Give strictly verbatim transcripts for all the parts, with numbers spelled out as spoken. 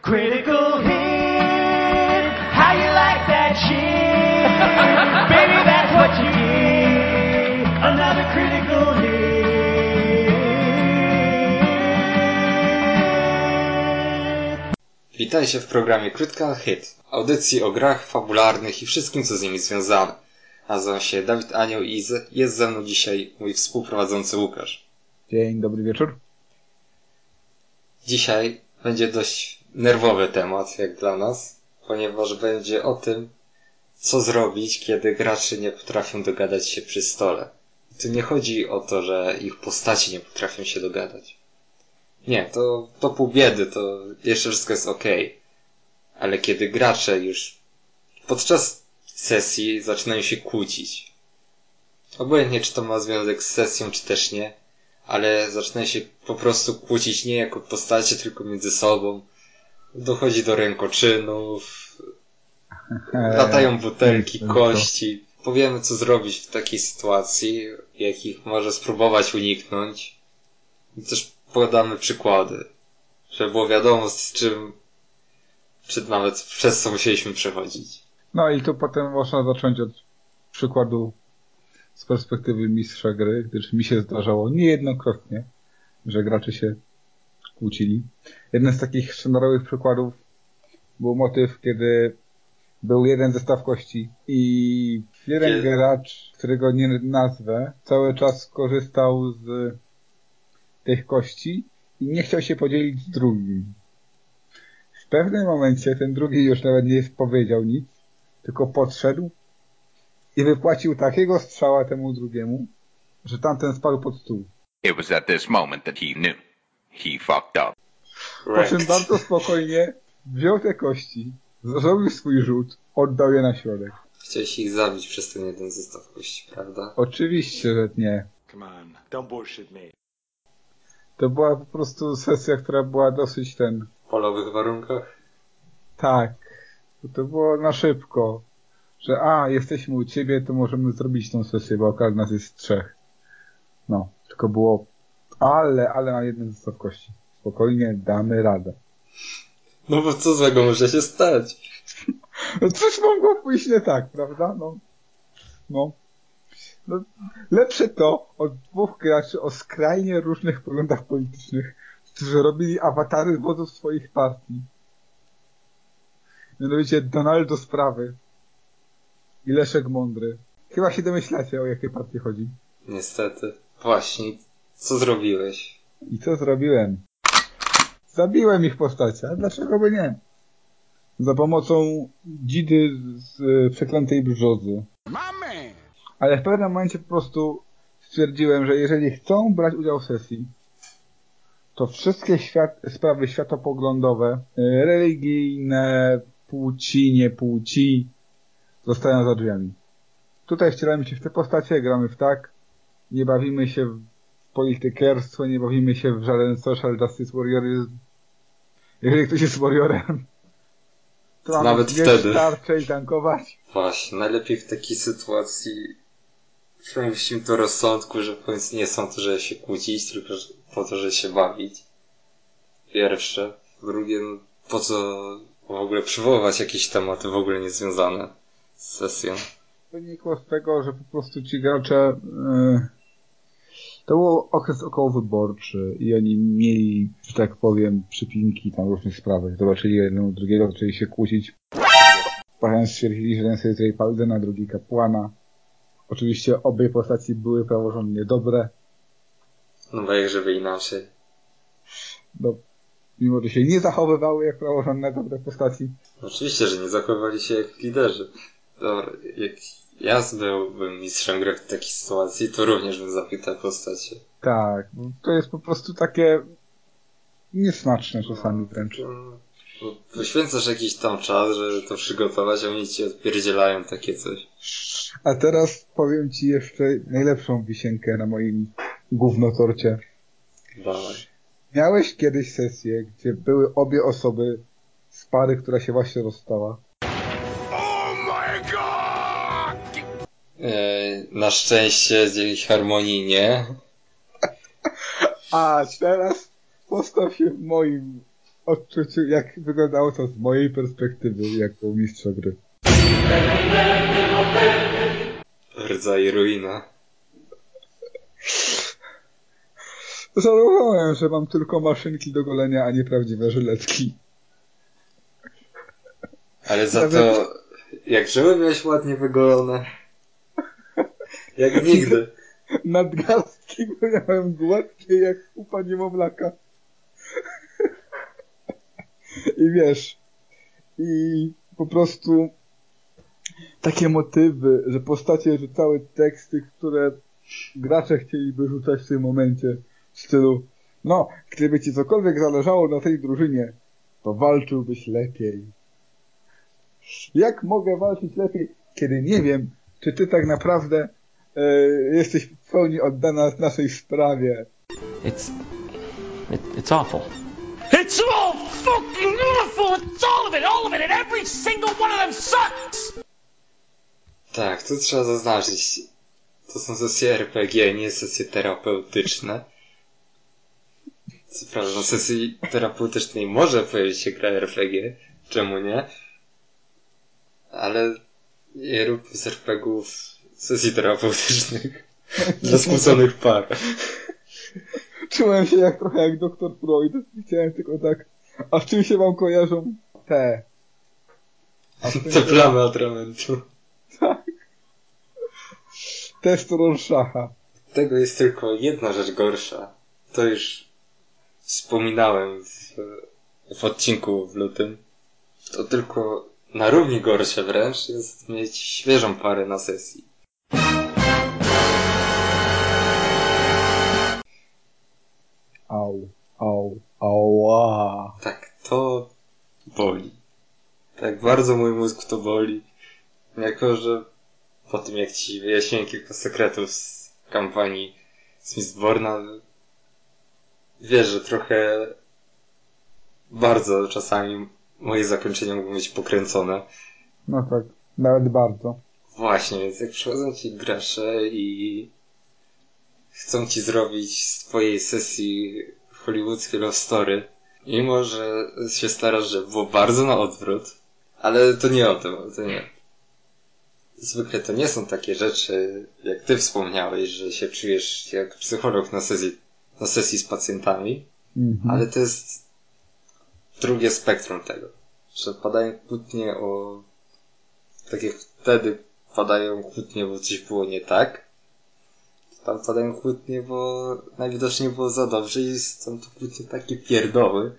Critical hit, how you like that shit? Baby, that's what you get. Another critical hit. Witajcie w programie Critical Hit, audycji o grach fabularnych i wszystkim, co z nimi związane. Nazywam się Dawid Anioł i jest ze mną dzisiaj mój współprowadzący Łukasz. Dzień dobry wieczór. Dzisiaj będzie dość nerwowy temat, jak dla nas, ponieważ będzie o tym, co zrobić, kiedy gracze nie potrafią dogadać się przy stole. I tu nie chodzi o to, że ich postaci nie potrafią się dogadać. Nie, to, to pół biedy, to jeszcze wszystko jest okej. Okay. Ale kiedy gracze już podczas sesji zaczynają się kłócić. Obojętnie, czy to ma związek z sesją, czy też nie, ale zaczynają się po prostu kłócić nie jako postacie, tylko między sobą. Dochodzi do rękoczynów, latają butelki, kości. Powiemy, co zrobić w takiej sytuacji, jakich może spróbować uniknąć. I też podamy przykłady, żeby było wiadomo, z czym, czy nawet przez co musieliśmy przechodzić. No i tu potem można zacząć od przykładu z perspektywy mistrza gry, gdyż mi się zdarzało niejednokrotnie, że gracze się kłócili. Jeden z takich sztandarowych przykładów był motyw, kiedy był jeden zestaw kości i jeden Kiedy? gracz, którego nie nazwę, cały czas korzystał z tych kości i nie chciał się podzielić z drugim. W pewnym momencie ten drugi już nawet nie powiedział nic, tylko podszedł i wypłacił takiego strzała temu drugiemu, że tamten spadł pod stół. It was at this moment that he knew. He fucked up. Po czym bardzo spokojnie wziął te kości, zrobił swój rzut, oddał je na środek. Chciałeś ich zabić przez ten jeden zestaw kości, prawda? Oczywiście, że nie. Come on, don't bullshit me. To była po prostu sesja, która była dosyć ten... W polowych warunkach? Tak. To było na szybko. Że a, jesteśmy u ciebie, to możemy zrobić tą sesję, bo akurat nas jest trzech. No, tylko było ale, ale na jeden zestaw kości. Spokojnie, damy radę. No bo co złego może się stać? No coś mogło pójść nie tak, prawda? No. No. No. Lepsze to od dwóch graczy o skrajnie różnych poglądach politycznych, którzy robili awatary wodzów swoich partii. Mianowicie Donaldo Sprawy i Leszek Mądry. Chyba się domyślacie, o jakie partie chodzi. Niestety. Właśnie. Co zrobiłeś? I co zrobiłem? Zabiłem ich postacie, a dlaczego by nie? Za pomocą dzidy z y, przeklętej brzozy. Ale w pewnym momencie po prostu stwierdziłem, że jeżeli chcą brać udział w sesji, to wszystkie świat, sprawy światopoglądowe, y, religijne, płci, nie płci, zostają za drzwiami. Tutaj wcielamy się w te postacie, gramy w tak, nie bawimy się w politykierstwo, nie bawimy się w żaden social justice warrioryzm. Jeżeli ktoś jest warriorem, to mamy nawet mieć wtedy tarczę i tankować. Właśnie, najlepiej w takiej sytuacji przemyślimy do rozsądku, że w końcu nie są to, żeby się kłócić, tylko po to, żeby się bawić. Pierwsze. Drugie, no, po co w ogóle przywoływać jakieś tematy w ogóle niezwiązane z sesją. Wynikło z tego, że po prostu ci gracze... Yy, to był okres okołowyborczy i oni mieli, że tak powiem, przypinki tam różnych sprawach. Zobaczyli jednego drugiego, zaczęli się kłócić. Potem stwierdzili, że jeden sobie tutaj Paladina, drugi kapłana. Oczywiście obie postaci były praworządnie dobre. No bo jak żeby inaczej. No, mimo że się nie zachowywały jak praworządne dobre postaci. Oczywiście, że nie zachowywali się jak liderzy. Dobra, jak ja byłbym mistrzem gry w takiej sytuacji, to również bym zabił te postacie. Tak, to jest po prostu takie niesmaczne czasami wręcz. No, poświęcasz jakiś tam czas, żeby to przygotować, a oni ci odpierdzielają takie coś. A teraz powiem ci jeszcze najlepszą wisienkę na moim gównotorcie. Dawaj. Miałeś kiedyś sesję, gdzie były obie osoby z pary, która się właśnie rozstała? Oh my god! Eee, na szczęście dzięki harmonii nie. A teraz postaw się w moim odczuciu, jak wyglądało to z mojej perspektywy jako mistrza gry. Rdza i ruina. Żałowałem, że mam tylko maszynki do golenia, a nie prawdziwe żyletki. Ale za Nawet... to, jak żyły miałeś ładnie wygolone. Jak nigdy. Nadgarstki miałem gładkie jak kupa niemowlaka. I wiesz, i po prostu takie motywy, że postacie rzucały teksty, które gracze chcieliby rzucać w tym momencie w stylu, no, gdyby ci cokolwiek zależało na tej drużynie, to walczyłbyś lepiej. Jak mogę walczyć lepiej, kiedy nie wiem, czy ty tak naprawdę e, jesteś w pełni oddana naszej sprawie. It's... It, it's awful. It's all fucking awful! It's all of it, all of it, and every single one of them sucks! Tak, tu trzeba zaznaczyć. To są sesje R P G, nie sesje terapeutyczne. Co prawda, na sesji terapeutycznej może pojawić się gra R P G, czemu nie? Ale nie rób z er pe gie ów sesji terapeutycznych dla skłóconych par. Czułem się jak trochę jak doktor Freud. Chciałem tylko tak, a z czym się wam kojarzą te? A Te plamy atramentu. Tak. Test Rorschacha. Tego jest tylko jedna rzecz gorsza. To już wspominałem w, w odcinku w lutym. To tylko na równi gorsze wręcz jest mieć świeżą parę na sesji. Au, au, ała. Tak, to boli. Tak bardzo mój mózg to boli. Jako, że po tym jak ci wyjaśniłem kilka sekretów z kampanii Smithborna, wiesz, że trochę bardzo czasami moje zakończenia mogą być pokręcone. No tak, nawet bardzo. Właśnie, więc jak przychodzą ci gracze i chcą ci zrobić z twojej sesji hollywoodzkie love story, mimo że się starasz, żeby było bardzo na odwrót, ale to nie o tym, to nie. Zwykle to nie są takie rzeczy, jak ty wspomniałeś, że się czujesz jak psycholog na sesji, na sesji z pacjentami, mhm. Ale to jest drugie spektrum tego, że padają kłótnie o... tak jak wtedy padają kłótnie, bo coś było nie tak, tam padają kłótnie, bo najwidoczniej było za dobrze i są to kłótnie takie pierdoły.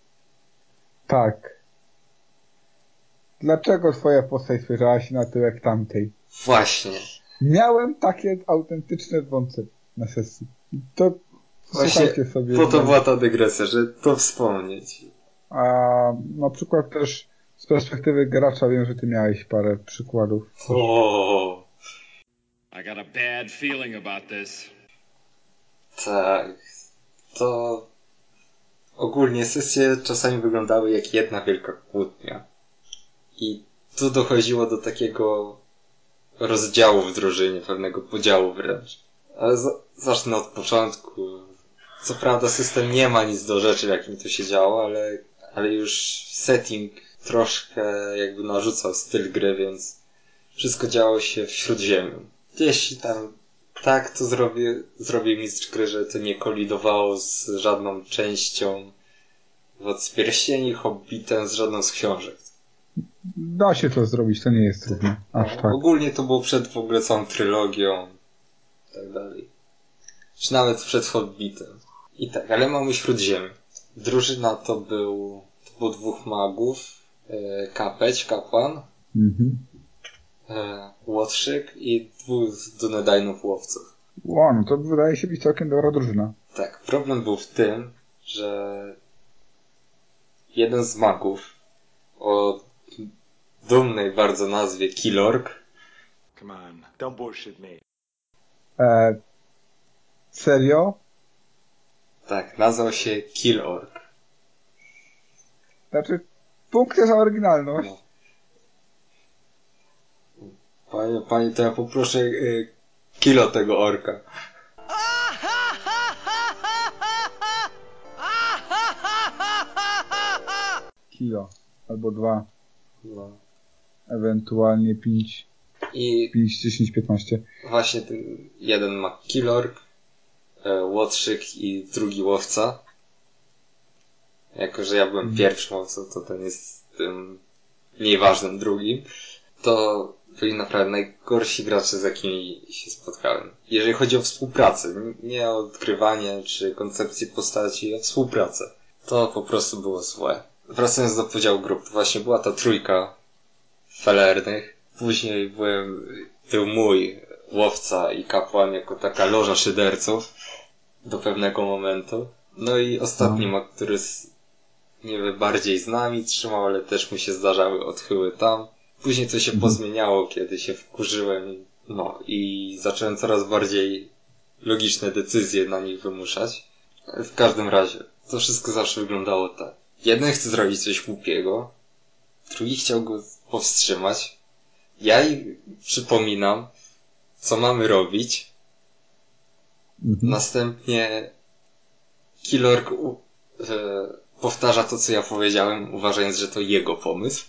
Tak. Dlaczego twoja postać spojrzała się na tyłek tamtej? Właśnie. Miałem takie autentyczne dzwonce na sesji. To właśnie sobie. Po to była ta dygresja, że to wspomnieć. A na przykład też z perspektywy gracza wiem, że ty miałeś parę przykładów. O. I got a bad feeling about this. Tak. To ogólnie sesje czasami wyglądały jak jedna wielka kłótnia. I tu dochodziło do takiego rozdziału w drużynie, pewnego podziału wręcz. Ale z- zacznę od początku. Co prawda system nie ma nic do rzeczy, w jakim to się działo, ale, ale już setting troszkę jakby narzucał styl gry, więc wszystko działo się w Śródziemiu. Gdzieś tam tak to zrobił, zrobił mistrz gry, że to nie kolidowało z żadną częścią Władcy Pierścieni, Hobbitem, z żadną z książek. Da się to zrobić, to nie jest trudne. Aż No, tak. ogólnie to było przed w ogóle całą trylogią i tak dalej. Czy nawet przed Hobbitem. I tak, ale mamy Śródziemie. Drużyna to był, to było dwóch magów, e, Kapeć, kapłan, Mhm. e, łotrzyk i dwóch Dunedainów łowców. Ło, no to wydaje się być całkiem dobra drużyna. Tak, problem był w tym, że jeden z magów o dumnej bardzo nazwie Kilorg. Come on, don't bullshit me. E, serio? Tak, nazwał się Kilorg. Znaczy, punkty za oryginalność. No. Panie, panie, to ja poproszę y, kilo tego orka. kilo. Albo dwa. No. Ewentualnie pięć. I pięć, dziesięć, piętnaście. właśnie ten jeden ma Kilork, e, Łotrzyk i drugi łowca. Jako że ja byłem pierwszym łowcą, to ten jest tym mniej ważnym drugim. To byli naprawdę najgorsi gracze, z jakimi się spotkałem. Jeżeli chodzi o współpracę, nie o odkrywanie czy koncepcję postaci, o współpracę. To po prostu było złe. Wracając do podziału grup, właśnie była ta trójka felernych. Później byłem, był mój łowca i kapłan jako taka loża szyderców do pewnego momentu. No i ostatni No. ma, który z, nie wiem, bardziej z nami trzymał, ale też mu się zdarzały odchyły tam. Później to się pozmieniało, kiedy się wkurzyłem, no i zacząłem coraz bardziej logiczne decyzje na nich wymuszać. W każdym razie, to wszystko zawsze wyglądało tak. Jeden chce zrobić coś głupiego, drugi chciał go powstrzymać. Ja im przypominam, co mamy robić. Mhm. Następnie Kilork u, e, powtarza to, co ja powiedziałem, uważając, że to jego pomysł.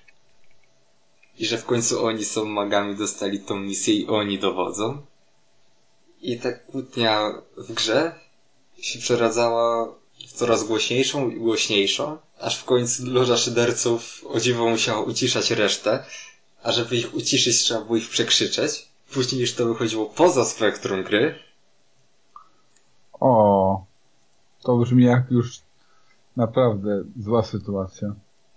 I że w końcu oni są magami, dostali tą misję i oni dowodzą. I ta kłótnia w grze się przeradzała w coraz głośniejszą i głośniejszą, aż w końcu loża szyderców o dziwo musiała uciszać resztę, a żeby ich uciszyć, trzeba było ich przekrzyczeć. Później już to wychodziło poza spektrum gry. O, to brzmi jak już naprawdę zła sytuacja.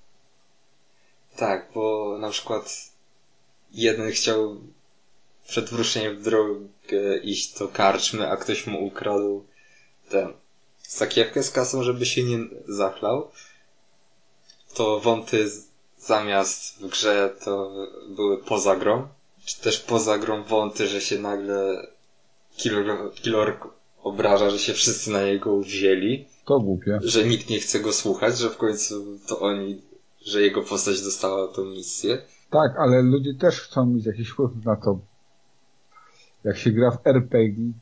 Tak, bo na przykład jeden chciał przed wyruszeniem w drogę iść do karczmy, a ktoś mu ukradł ten sakiewkę z kasą, żeby się nie zachlał. To wąty zamiast w grze to były poza grą. Czy też poza grą wąty, że się nagle Kilork, Kilork obraża, że się wszyscy na niego wzięli. To głupie. Że nikt nie chce go słuchać, że w końcu to oni, że jego postać dostała tą misję. Tak, ale ludzie też chcą mieć jakiś wpływ na to. Jak się gra w er pe gie.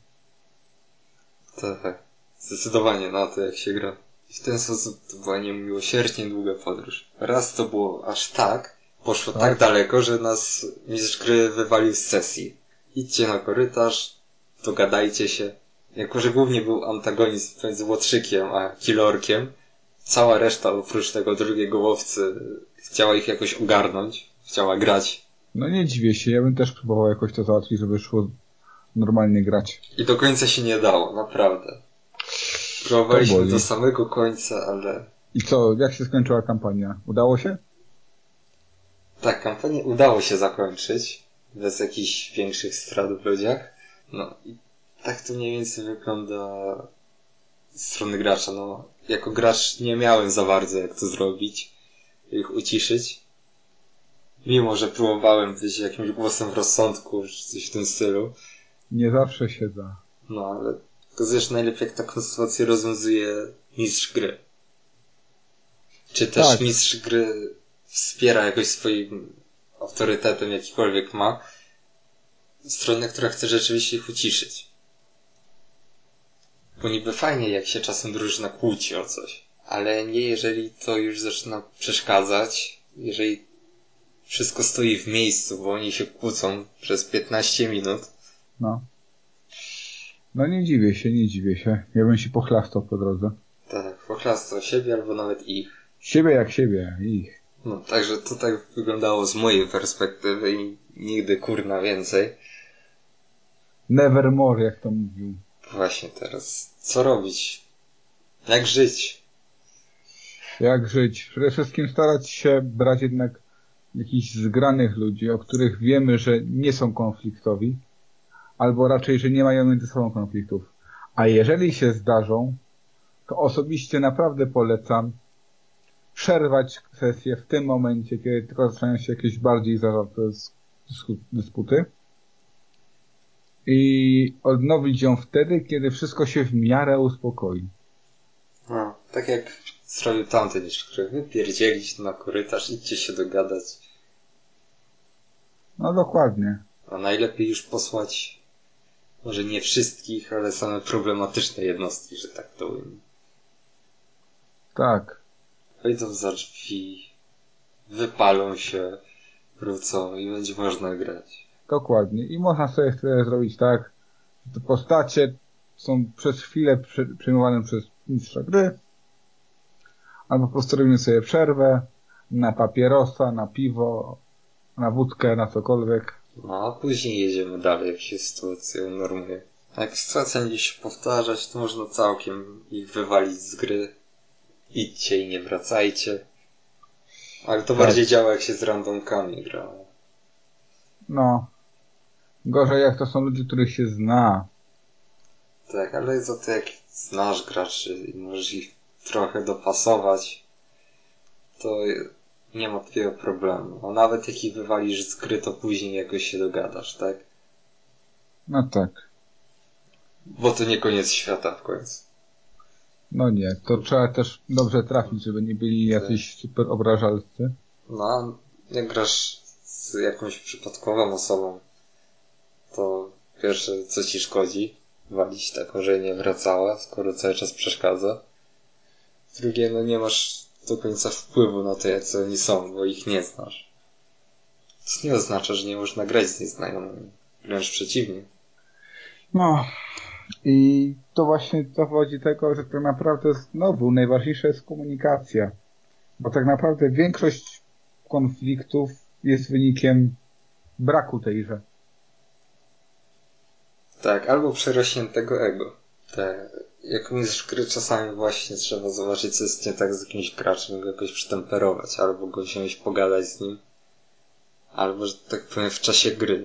Tak, zdecydowanie na to, jak się gra. I w ten sposób to była niemiłosiernie długa podróż. Raz to było aż tak, poszło tak, tak daleko, że nas mistrz gry wywalił z sesji. Idźcie na korytarz, dogadajcie się. Jako że głównie był antagonizm między Łotrzykiem a Kilorkiem, cała reszta oprócz tego drugiego łowcy chciała ich jakoś ogarnąć, chciała grać. No nie dziwię się, ja bym też próbował jakoś to załatwić, żeby szło normalnie grać. I do końca się nie dało, naprawdę. Próbowaliśmy do samego końca, ale... I co, jak się skończyła kampania? Udało się? Tak, kampanię udało się zakończyć, bez jakichś większych strat w ludziach. No i tak to mniej więcej wygląda z strony gracza. No, jako gracz nie miałem za bardzo jak to zrobić, ich uciszyć. Mimo, że próbowałem być jakimś głosem w rozsądku, czy coś w tym stylu. Nie zawsze się da. No, ale pokazujesz najlepiej, jak taką sytuację rozwiązuje mistrz gry. Czy też tak. mistrz gry wspiera jakoś swoim autorytetem, jakikolwiek ma, stronę, która chce rzeczywiście ich uciszyć. Bo niby fajnie, jak się czasem drużyna kłóci o coś, ale nie jeżeli to już zaczyna przeszkadzać, jeżeli wszystko stoi w miejscu, bo oni się kłócą przez piętnaście minut. No. No nie dziwię się, nie dziwię się. Ja bym się pochlastał po drodze. Tak, pochlastał siebie albo nawet ich. Siebie jak siebie, ich. No, także to tak wyglądało z mojej perspektywy i nigdy kurna więcej. Nevermore, jak to mówił. Właśnie teraz. Co robić? Jak żyć? Jak żyć? Przede wszystkim starać się brać jednak jakichś zgranych ludzi, o których wiemy, że nie są konfliktowi, albo raczej, że nie mają między sobą konfliktów. A jeżeli się zdarzą, to osobiście naprawdę polecam przerwać sesję w tym momencie, kiedy tylko zaczynają się jakieś bardziej zażarte dysputy i odnowić ją wtedy, kiedy wszystko się w miarę uspokoi. No, tak jak zrobił tamten niż który wypierdzielić na korytarz, idźcie się dogadać. No dokładnie. A najlepiej już posłać może nie wszystkich, ale same problematyczne jednostki, że tak to ujmę. Tak. wejdą za drzwi, wypalą się, wrócą i będzie można grać. Dokładnie. I można sobie wtedy zrobić tak, że te postacie są przez chwilę przy, przyjmowane przez mistrza gry, albo po prostu robimy sobie przerwę na papierosa, na piwo, na wódkę, na cokolwiek. No a później jedziemy dalej, jak się sytuacja unormuje. A jak sytuacja będzie się powtarzać, to można całkiem ich wywalić z gry. Idźcie i nie wracajcie. Ale to tak. bardziej działa, jak się z randomkami gra. No. Gorzej jak to są ludzie, których się zna. Tak, ale za to jak znasz graczy i możesz ich trochę dopasować, to nie ma takiego problemu. A nawet jak ich wywalisz z gry, to później jakoś się dogadasz, tak? No tak. Bo to nie koniec świata w końcu. No nie, to trzeba też dobrze trafić, żeby nie byli jacyś super obrażalcy. No, a jak grasz z jakąś przypadkową osobą, to pierwsze, co ci szkodzi, walić taką, że nie wracała, skoro cały czas przeszkadza. Drugie, no nie masz do końca wpływu na to, jacy oni są, bo ich nie znasz. To nie oznacza, że nie można grać z nieznajomymi. Wręcz przeciwnie. No. I to właśnie dowodzi tego, że tak naprawdę znowu najważniejsza jest komunikacja. Bo tak naprawdę większość konfliktów jest wynikiem braku tejże. Tak, albo przerośniętego ego. Tak. Jak mistrz gry czasami właśnie trzeba zobaczyć, co jest nie tak z jakimś graczem, go jakoś przytemperować, albo go wziąć, pogadać z nim. Albo, że tak powiem, w czasie gry.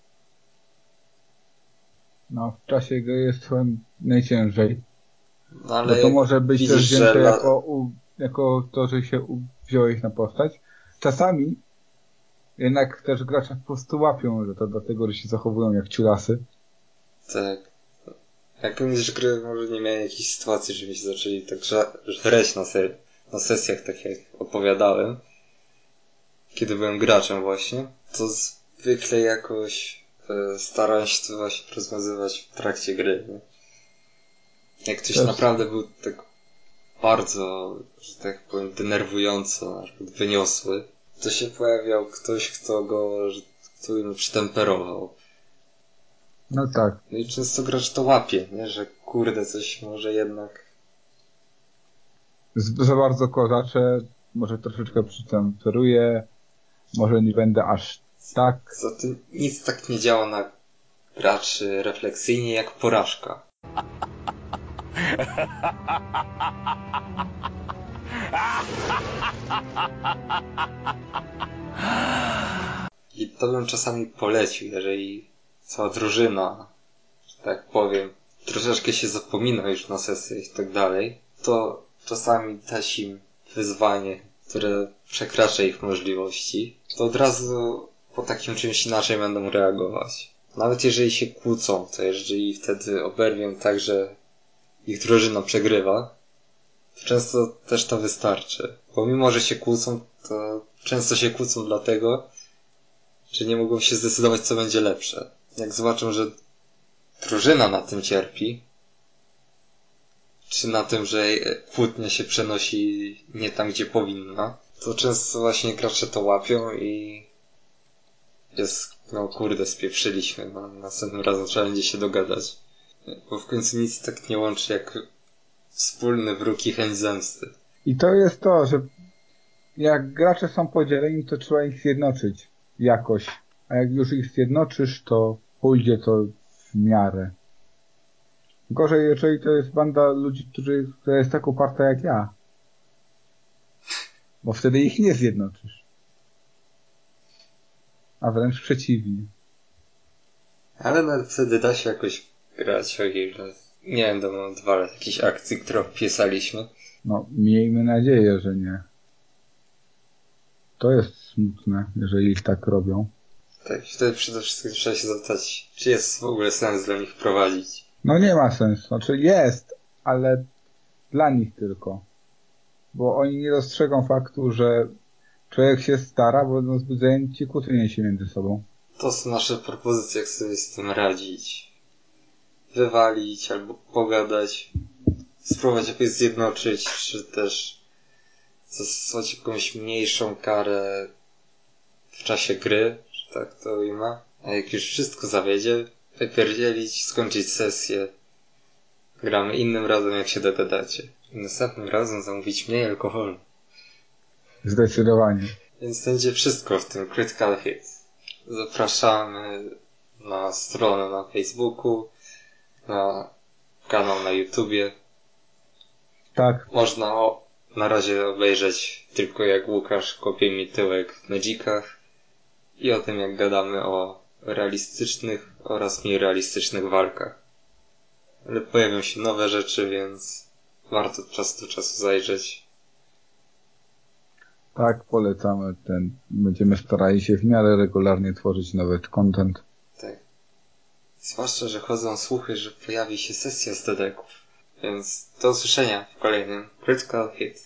No, w czasie gry jest chyba najciężej. No, ale bo to może być widzisz, też wzięte że jako, u, jako to, że się u, wziąłeś na postać. Czasami jednak też gracze po prostu łapią, że to dlatego, że się zachowują jak ciulasy. Tak. Jak mistrz gry może nie miałem jakiejś sytuacji, że mi się zaczęli tak żreć na, se- na sesjach, tak jak opowiadałem, kiedy byłem graczem właśnie, to zwykle jakoś e, starałem się to właśnie rozwiązywać w trakcie gry. Nie? Jak ktoś Też. naprawdę był tak bardzo, że tak powiem, denerwująco, na przykład wyniosły, to się pojawiał ktoś, kto go, że, kto go przytemperował. No tak. No i często gracz to łapie, nie? Że kurde, coś może jednak... Z, za bardzo kozacze, może troszeczkę przytemperuję, może nie będę aż tak. Zatem nic tak nie działa na graczy refleksyjnie jak porażka. I to bym czasami polecił, jeżeli cała drużyna, że tak powiem, troszeczkę się zapomina już na sesjach i tak dalej, to czasami dać im wyzwanie, które przekracza ich możliwości, to od razu po takim czymś inaczej będą reagować. Nawet jeżeli się kłócą, to jeżeli wtedy oberwią tak, że ich drużyna przegrywa, to często też to wystarczy. Bo mimo, że się kłócą, to często się kłócą dlatego, że nie mogą się zdecydować, co będzie lepsze. Jak zobaczą, że drużyna na tym cierpi, czy na tym, że kłótnia się przenosi nie tam, gdzie powinna, to często właśnie gracze to łapią i jest, no kurde, spieprzyliśmy, no, następnym razem trzeba będzie się dogadać. Bo w końcu nic tak nie łączy jak wspólny wróg i chęć zemsty. I to jest to, że jak gracze są podzieleni, to trzeba ich zjednoczyć jakoś. A jak już ich zjednoczysz, to pójdzie to w miarę. Gorzej, jeżeli to jest banda ludzi, którzy, która jest tak uparta jak ja. Bo wtedy ich nie zjednoczysz. A wręcz przeciwnie. Ale nawet wtedy da się jakoś grać, o ile nie będą odwalać jakichś akcji, które opisaliśmy. No, miejmy nadzieję, że nie. To jest smutne, jeżeli ich tak robią. Tak, wtedy przede wszystkim trzeba się zapytać, czy jest w ogóle sens dla nich prowadzić. No nie ma sensu. Znaczy jest, ale dla nich tylko. Bo oni nie dostrzegą faktu, że człowiek się stara, bo będą zbyt zajęci kłócenie się między sobą. To są nasze propozycje, jak sobie z tym radzić. Wywalić albo pogadać. Spróbować jakoś zjednoczyć, czy też zastosować jakąś mniejszą karę w czasie gry, że tak to ujmę. A jak już wszystko zawiedzie, wypierdzielić, skończyć sesję. Gramy innym razem, jak się dogadacie. I następnym razem zamówić mniej alkoholu. Zdecydowanie. Więc będzie wszystko w tym Critical Hit. Zapraszamy na stronę na Facebooku, na kanał na YouTubie. Tak. Można o, na razie obejrzeć tylko jak Łukasz kopie mi tyłek w Magicach i o tym jak gadamy o realistycznych oraz mniej realistycznych walkach. Ale pojawią się nowe rzeczy, więc warto od czasu do czasu zajrzeć. Tak, polecamy ten. Będziemy starali się w miarę regularnie tworzyć nowy content. Tak. Zwłaszcza, że chodzą słuchy, że pojawi się sesja z dedeków. Więc do usłyszenia w kolejnym Critical Hit.